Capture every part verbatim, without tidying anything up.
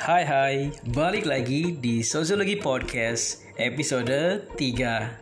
Hai hai, balik lagi di Sosiologi Podcast episode tiga.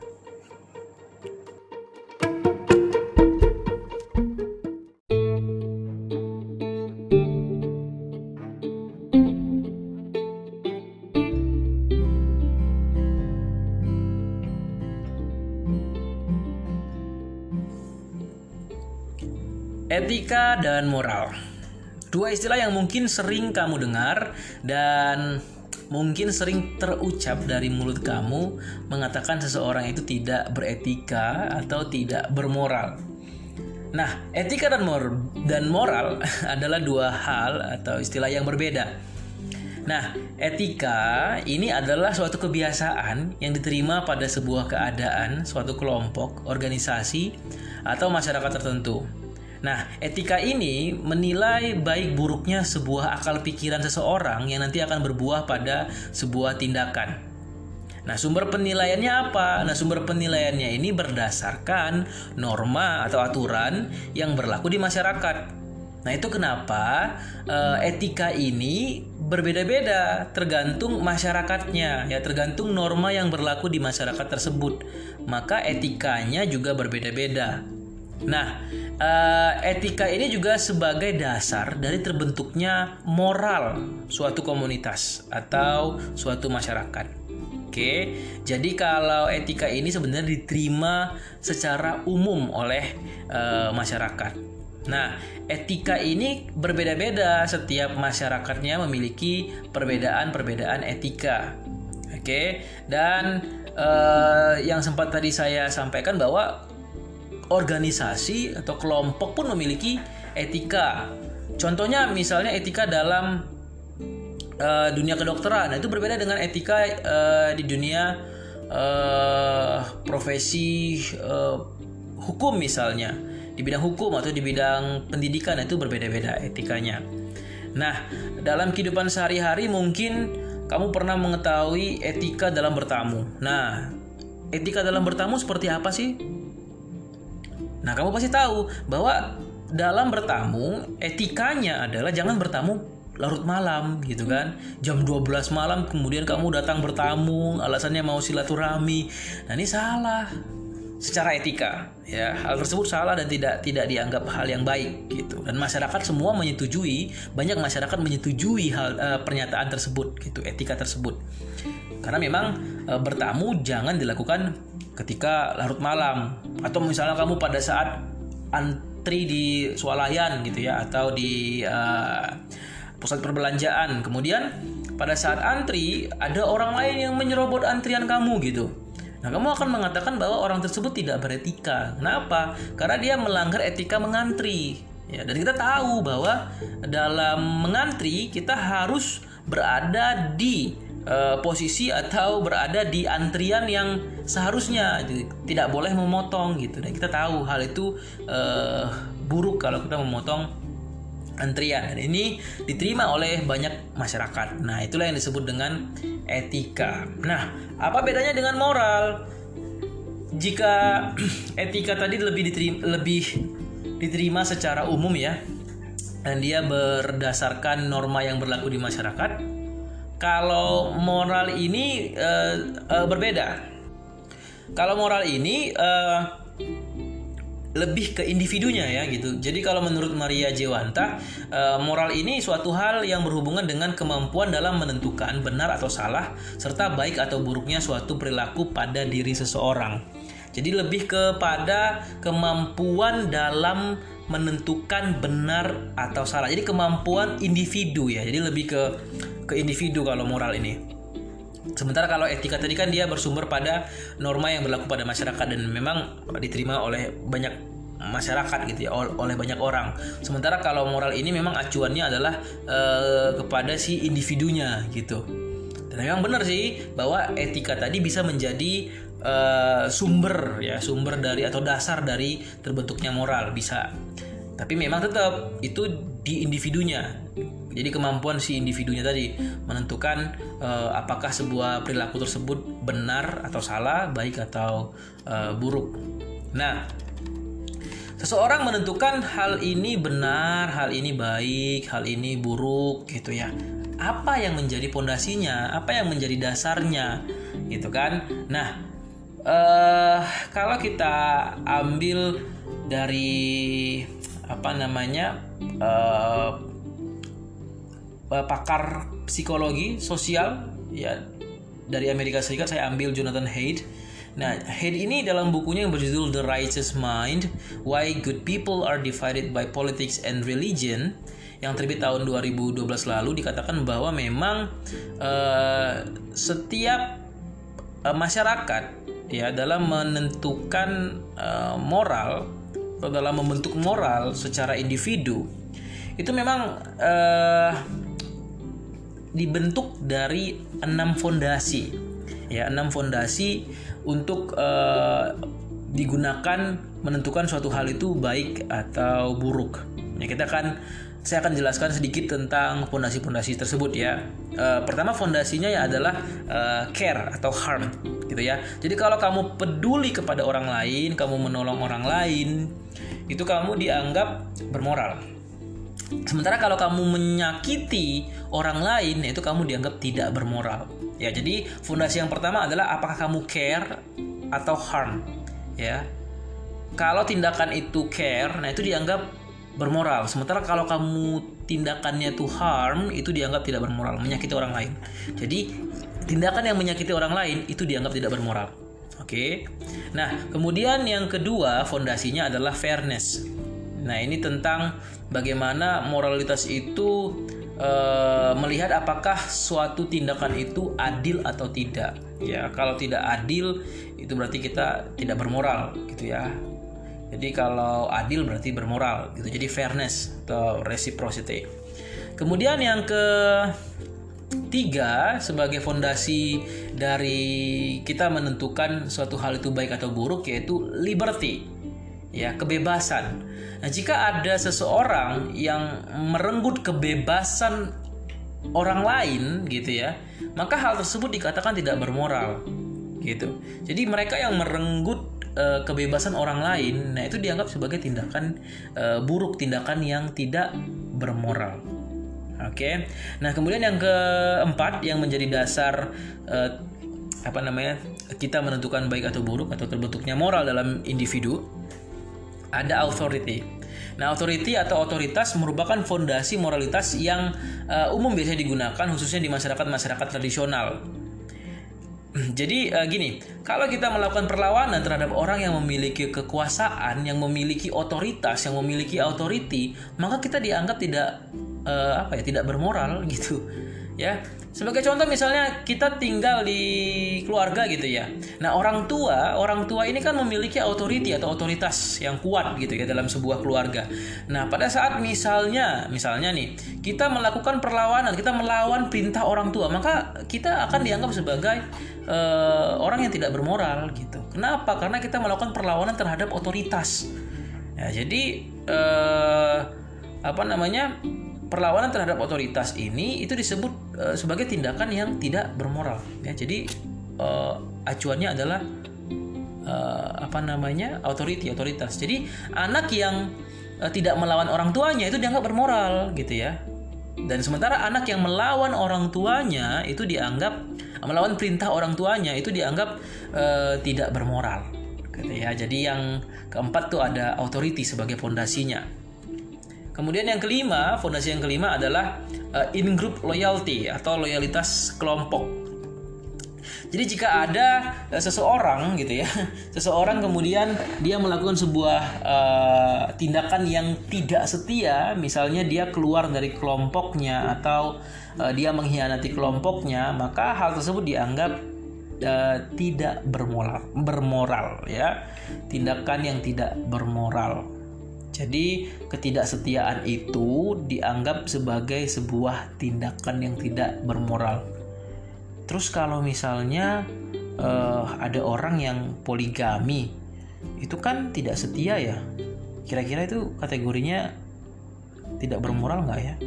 Etika dan moral. Dua istilah yang mungkin sering kamu dengar dan mungkin sering terucap dari mulut kamu mengatakan seseorang itu tidak beretika atau tidak bermoral. Nah, etika dan, mor- dan moral adalah dua hal atau istilah yang berbeda. Nah, etika ini adalah suatu kebiasaan yang diterima pada sebuah keadaan, suatu kelompok, organisasi, atau masyarakat tertentu. Nah, etika ini menilai baik buruknya sebuah akal pikiran seseorang yang nanti akan berbuah pada sebuah tindakan. Nah, sumber penilaiannya apa? Nah, sumber penilaiannya ini berdasarkan norma atau aturan yang berlaku di masyarakat. Nah, itu kenapa uh, etika ini berbeda-beda tergantung masyarakatnya, ya tergantung norma yang berlaku di masyarakat tersebut. Maka etikanya juga berbeda-beda. Nah, uh, etika ini juga sebagai dasar dari terbentuknya moral suatu komunitas atau suatu masyarakat. Oke, jadi kalau etika ini sebenarnya diterima secara umum oleh uh, masyarakat. Nah, etika ini berbeda-beda, setiap masyarakatnya memiliki perbedaan-perbedaan etika. Oke, dan uh, yang sempat tadi saya sampaikan bahwa organisasi atau kelompok pun memiliki etika. Contohnya misalnya etika dalam uh, dunia kedokteran. Nah, itu berbeda dengan etika uh, di dunia uh, profesi uh, hukum misalnya. Di bidang hukum atau di bidang pendidikan itu berbeda-beda etikanya. Nah, dalam kehidupan sehari-hari mungkin kamu pernah mengetahui etika dalam bertamu. Nah, etika dalam bertamu seperti apa sih? Nah, kamu pasti tahu bahwa dalam bertamu etikanya adalah jangan bertamu larut malam gitu kan. Jam dua belas malam kemudian kamu datang bertamu, alasannya mau silaturahmi. Nah, ini salah secara etika, ya. Hal tersebut salah dan tidak tidak dianggap hal yang baik gitu. Dan masyarakat semua menyetujui, banyak masyarakat menyetujui hal uh, pernyataan tersebut gitu, etika tersebut. Karena memang uh, bertamu jangan dilakukan ketika larut malam, atau misalnya kamu pada saat antri di swalayan gitu ya, atau di uh, pusat perbelanjaan, kemudian pada saat antri ada orang lain yang menyerobot antrian kamu gitu. Nah, kamu akan mengatakan bahwa orang tersebut tidak beretika. Kenapa? Karena dia melanggar etika mengantri. Ya, dan kita tahu bahwa dalam mengantri kita harus berada di uh, posisi atau berada di antrian yang seharusnya, jadi, tidak boleh memotong gitu. Dan kita tahu hal itu uh, buruk kalau kita memotong antrian. Dan ini diterima oleh banyak masyarakat. Nah, itulah yang disebut dengan etika. Nah, apa bedanya dengan moral? Jika etika tadi lebih diterima, lebih diterima secara umum ya, dan dia berdasarkan norma yang berlaku di masyarakat. Kalau moral ini uh, uh, berbeda. Kalau moral ini uh, lebih ke individunya ya gitu. Jadi kalau menurut Maria Jewanta, moral ini suatu hal yang berhubungan dengan kemampuan dalam menentukan benar atau salah serta baik atau buruknya suatu perilaku pada diri seseorang. Jadi lebih kepada kemampuan dalam menentukan benar atau salah. Jadi kemampuan individu ya. Jadi lebih ke ke individu kalau moral ini. Sementara kalau etika tadi kan dia bersumber pada norma yang berlaku pada masyarakat dan memang diterima oleh banyak masyarakat gitu ya, oleh banyak orang. Sementara kalau moral ini memang acuannya adalah uh, kepada si individunya gitu. Dan memang benar sih bahwa etika tadi bisa menjadi uh, sumber ya, sumber dari atau dasar dari terbentuknya moral bisa. Tapi memang tetap itu di individunya. Jadi kemampuan si individunya tadi menentukan uh, apakah sebuah perilaku tersebut benar atau salah, baik atau uh, buruk. Nah, Seseorang menentukan hal ini benar, hal ini baik, hal ini buruk gitu ya. Apa yang menjadi pondasinya? Apa yang menjadi dasarnya? Gitu kan. Nah, eh, kalau kita ambil dari apa namanya eh, pakar psikologi sosial ya dari Amerika Serikat, saya ambil Jonathan Haidt. Nah, Haidt ini dalam bukunya yang berjudul The Righteous Mind, Why Good People Are Divided by Politics and Religion, yang terbit tahun dua ribu dua belas lalu, dikatakan bahwa memang uh, setiap uh, masyarakat ya dalam menentukan uh, moral atau dalam membentuk moral secara individu itu memang uh, dibentuk dari enam fondasi ya enam fondasi untuk uh, digunakan menentukan suatu hal itu baik atau buruk. Ya, kita akan saya akan jelaskan sedikit tentang fondasi-fondasi tersebut ya. Uh, pertama fondasinya ya adalah uh, care atau harm gitu ya. Jadi kalau kamu peduli kepada orang lain, kamu menolong orang lain, itu kamu dianggap bermoral. Sementara kalau kamu menyakiti orang lain, itu kamu dianggap tidak bermoral. Ya, jadi fondasi yang pertama adalah apakah kamu care atau harm, ya. Kalau tindakan itu care, nah itu dianggap bermoral. Sementara kalau kamu tindakannya itu harm, itu dianggap tidak bermoral, menyakiti orang lain. Jadi tindakan yang menyakiti orang lain itu dianggap tidak bermoral. Oke. Nah, kemudian yang kedua fondasinya adalah fairness. Nah, ini tentang bagaimana moralitas itu e, melihat apakah suatu tindakan itu adil atau tidak. Ya, kalau tidak adil itu berarti kita tidak bermoral gitu ya. Jadi kalau adil berarti bermoral gitu. Jadi fairness atau reciprocity. Kemudian yang ketiga sebagai fondasi dari kita menentukan suatu hal itu baik atau buruk yaitu liberty. Ya, kebebasan. Nah, jika ada seseorang yang merenggut kebebasan orang lain gitu ya, maka hal tersebut dikatakan tidak bermoral gitu. Jadi mereka yang merenggut e, kebebasan orang lain, nah itu dianggap sebagai tindakan e, buruk, tindakan yang tidak bermoral. Oke. Nah, kemudian yang keempat yang menjadi dasar e, apa namanya? kita menentukan baik atau buruk atau terbentuknya moral dalam individu, ada authority. Nah, authority atau otoritas merupakan fondasi moralitas yang uh, umum biasanya digunakan khususnya di masyarakat-masyarakat tradisional. Jadi uh, gini, kalau kita melakukan perlawanan terhadap orang yang memiliki kekuasaan, yang memiliki otoritas, yang memiliki authority, maka kita dianggap tidak uh, apa ya, tidak bermoral gitu. Ya, sebagai contoh misalnya kita tinggal di keluarga gitu ya. Nah, orang tua, orang tua ini kan memiliki authority atau otoritas yang kuat gitu ya dalam sebuah keluarga. Nah, pada saat misalnya, misalnya nih, kita melakukan perlawanan, kita melawan perintah orang tua, maka kita akan dianggap sebagai uh, orang yang tidak bermoral gitu. Kenapa? Karena kita melakukan perlawanan terhadap otoritas. Ya, jadi uh, apa namanya? perlawanan terhadap otoritas ini itu disebut uh, sebagai tindakan yang tidak bermoral ya. Jadi uh, acuannya adalah uh, apa namanya authority, otoritas. Jadi anak yang uh, tidak melawan orang tuanya itu dianggap bermoral gitu ya. Dan sementara anak yang melawan orang tuanya itu dianggap melawan perintah orang tuanya itu dianggap uh, tidak bermoral gitu ya. Jadi yang keempat tuh ada authority sebagai fondasinya. Kemudian yang kelima, fondasi yang kelima adalah uh, in-group loyalty atau loyalitas kelompok. Jadi jika ada uh, seseorang gitu ya, seseorang kemudian dia melakukan sebuah uh, tindakan yang tidak setia, misalnya dia keluar dari kelompoknya atau uh, dia mengkhianati kelompoknya, maka hal tersebut dianggap uh, tidak bermoral, bermoral ya, tindakan yang tidak bermoral. Jadi ketidaksetiaan itu dianggap sebagai sebuah tindakan yang tidak bermoral. Terus kalau misalnya uh, ada orang yang poligami, itu kan tidak setia ya. Kira-kira itu kategorinya tidak bermoral nggak ya?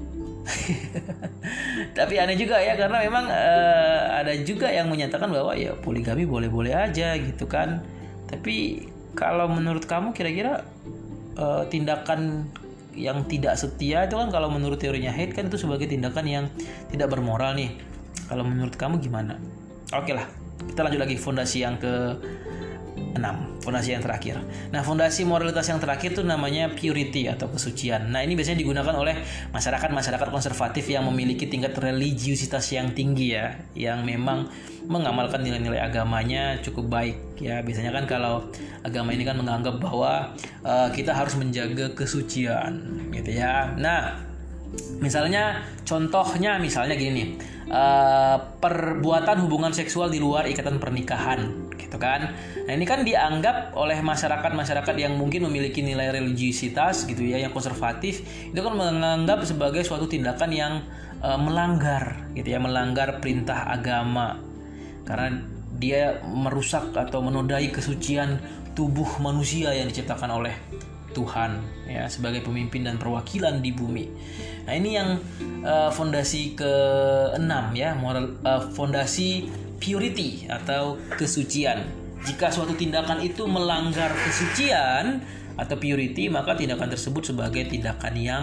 Tapi aneh juga ya, karena memang uh, ada juga yang menyatakan bahwa ya poligami boleh-boleh aja gitu kan. Tapi kalau menurut kamu kira-kira uh, tindakan yang tidak setia itu kan kalau menurut teorinya Haidt kan itu sebagai tindakan yang tidak bermoral nih. Kalau menurut kamu gimana? Oke lah, kita lanjut lagi fondasi yang ke enam, fondasi yang terakhir. Nah, fondasi moralitas yang terakhir itu namanya purity atau kesucian. Nah, ini biasanya digunakan oleh masyarakat-masyarakat konservatif yang memiliki tingkat religiusitas yang tinggi ya, yang memang mengamalkan nilai-nilai agamanya cukup baik ya. Biasanya kan kalau agama ini kan menganggap bahwa uh, kita harus menjaga kesucian gitu ya. Nah, misalnya contohnya misalnya gini nih. Uh, perbuatan hubungan seksual di luar ikatan pernikahan gitu kan. Nah, ini kan dianggap oleh masyarakat-masyarakat yang mungkin memiliki nilai religiusitas gitu ya, yang konservatif, itu kan menganggap sebagai suatu tindakan yang uh, melanggar gitu ya, melanggar perintah agama. Karena dia merusak atau menodai kesucian tubuh manusia yang diciptakan oleh Tuhan ya, sebagai pemimpin dan perwakilan di bumi. Nah, ini yang uh, fondasi keenam ya, moral uh, fondasi purity atau kesucian. Jika suatu tindakan itu melanggar kesucian atau purity, maka tindakan tersebut sebagai tindakan yang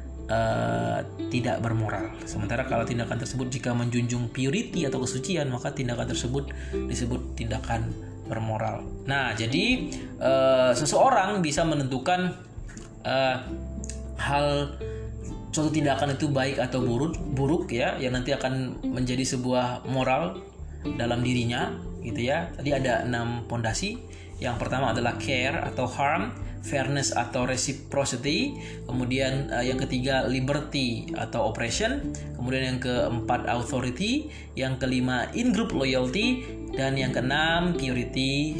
uh, tidak bermoral. Sementara kalau tindakan tersebut jika menjunjung purity atau kesucian, maka tindakan tersebut disebut tindakan bermoral. Nah, jadi uh, seseorang bisa menentukan uh, hal suatu tindakan itu baik atau buruk, buruk ya, yang nanti akan menjadi sebuah moral dalam dirinya, gitu ya. Tadi ada enam pondasi. Yang pertama adalah care atau harm, fairness atau reciprocity, kemudian uh, yang ketiga liberty atau oppression, kemudian yang keempat authority, yang kelima in-group loyalty, dan yang keenam purity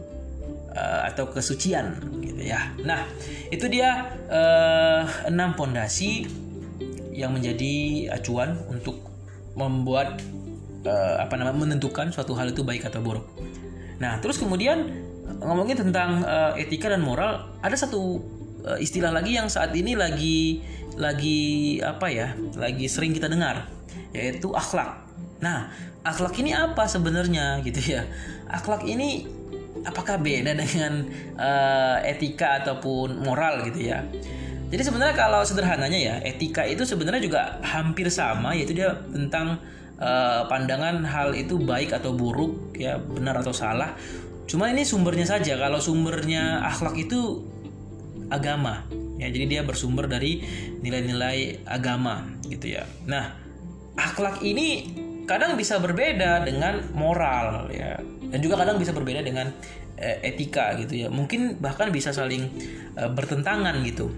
uh, atau kesucian gitu ya. Nah, itu dia uh, enam pondasi yang menjadi acuan untuk membuat uh, apa namanya menentukan suatu hal itu baik atau buruk. Nah, terus kemudian ngomongin tentang uh, etika dan moral, ada satu uh, istilah lagi yang saat ini lagi lagi apa ya, lagi sering kita dengar, yaitu akhlak. Nah, akhlak ini apa sebenarnya gitu ya? Akhlak ini apakah beda dengan uh, etika ataupun moral gitu ya? Jadi sebenarnya kalau sederhananya ya, etika itu sebenarnya juga hampir sama, yaitu dia tentang uh, pandangan hal itu baik atau buruk ya, benar atau salah. Cuma ini sumbernya saja. Kalau sumbernya akhlak itu agama ya, jadi dia bersumber dari nilai-nilai agama gitu ya. Nah, akhlak ini kadang bisa berbeda dengan moral ya, dan juga kadang bisa berbeda dengan eh, etika gitu ya. Mungkin bahkan bisa saling eh, bertentangan gitu.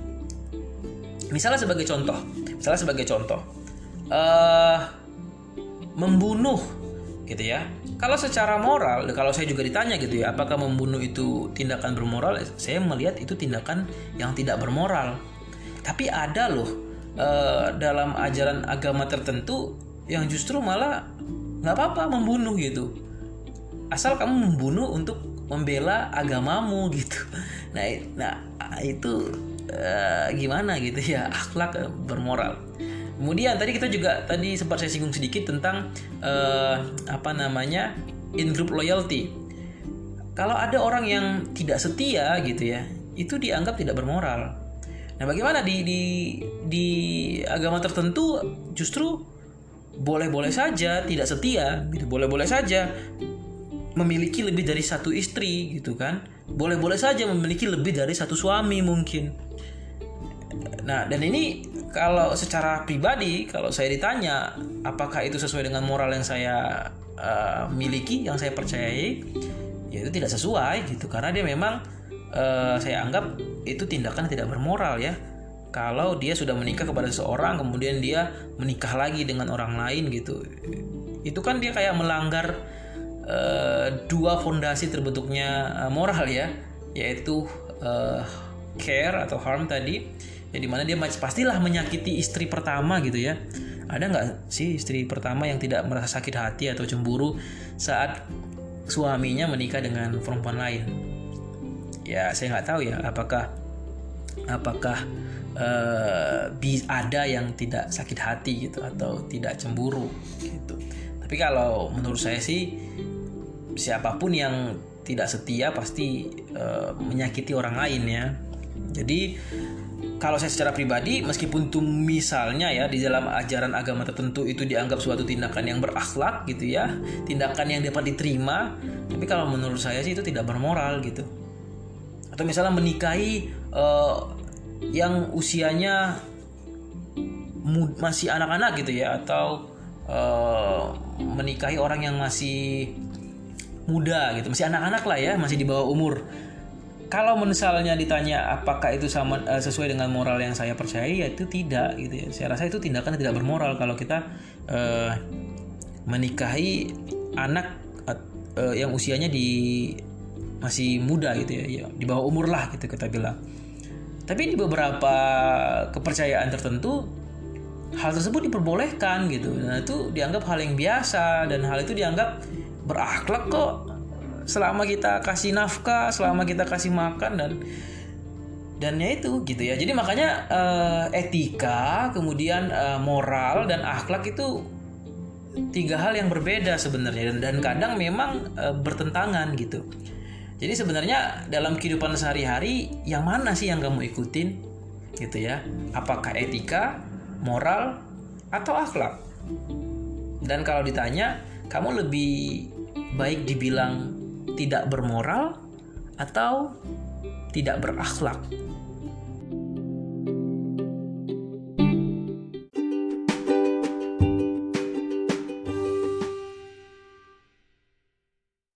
Misalnya sebagai contoh, misalnya sebagai contoh, uh, membunuh gitu ya. Kalau secara moral, kalau saya juga ditanya gitu ya, apakah membunuh itu tindakan bermoral? Saya melihat itu tindakan yang tidak bermoral. Tapi ada loh uh, dalam ajaran agama tertentu yang justru malah nggak apa-apa membunuh gitu, asal kamu membunuh untuk membela agamamu gitu. Nah, nah itu uh, gimana gitu ya, akhlak bermoral. Kemudian tadi kita juga tadi sempat saya singgung sedikit tentang uh, apa namanya in-group loyalty. Kalau ada orang yang tidak setia gitu ya, itu dianggap tidak bermoral. Nah, bagaimana di di di agama tertentu justru boleh-boleh saja tidak setia, gitu. Boleh-boleh saja memiliki lebih dari satu istri gitu kan. Boleh-boleh saja memiliki lebih dari satu suami mungkin. Nah, dan ini kalau secara pribadi, kalau saya ditanya apakah itu sesuai dengan moral yang saya uh, miliki, yang saya percayai, ya itu tidak sesuai gitu. Karena dia memang uh, saya anggap itu tindakan tidak bermoral ya. Kalau dia sudah menikah kepada seseorang, kemudian dia menikah lagi dengan orang lain gitu, itu kan dia kayak melanggar uh, dua fondasi terbentuknya uh, moral ya, yaitu uh, care atau harm tadi, ya dimana dia pastilah menyakiti istri pertama gitu ya. Ada nggak sih istri pertama yang tidak merasa sakit hati atau cemburu saat suaminya menikah dengan perempuan lain? Ya saya nggak tahu ya, apakah apakah Uh, ada yang tidak sakit hati gitu atau tidak cemburu gitu. Tapi kalau menurut saya sih, siapapun yang tidak setia pasti uh, menyakiti orang lain ya. Jadi kalau saya secara pribadi, meskipun tuh misalnya ya di dalam ajaran agama tertentu itu dianggap suatu tindakan yang berakhlak gitu ya, tindakan yang dapat diterima, tapi kalau menurut saya sih itu tidak bermoral gitu. Atau misalnya menikahi uh, yang usianya mud- masih anak-anak gitu ya, atau uh, menikahi orang yang masih muda gitu, masih anak-anak lah ya, masih di bawah umur. Kalau misalnya ditanya apakah itu sama uh, sesuai dengan moral yang saya percaya, ya itu tidak gitu ya. Saya rasa itu tindakan tidak bermoral kalau kita uh, menikahi anak uh, yang usianya di masih muda gitu ya, ya, di bawah umur lah gitu kita bilang. Tapi di beberapa kepercayaan tertentu hal tersebut diperbolehkan gitu. Nah, itu dianggap hal yang biasa dan hal itu dianggap berakhlak kok. Selama kita kasih nafkah, selama kita kasih makan dan dan ya itu gitu ya. Jadi makanya uh, etika, kemudian uh, moral dan akhlak itu tiga hal yang berbeda sebenarnya, dan, dan kadang memang uh, bertentangan gitu. Jadi sebenarnya dalam kehidupan sehari-hari yang mana sih yang kamu ikutin gitu ya? Apakah etika, moral, atau akhlak? Dan kalau ditanya, kamu lebih baik dibilang tidak bermoral atau tidak berakhlak?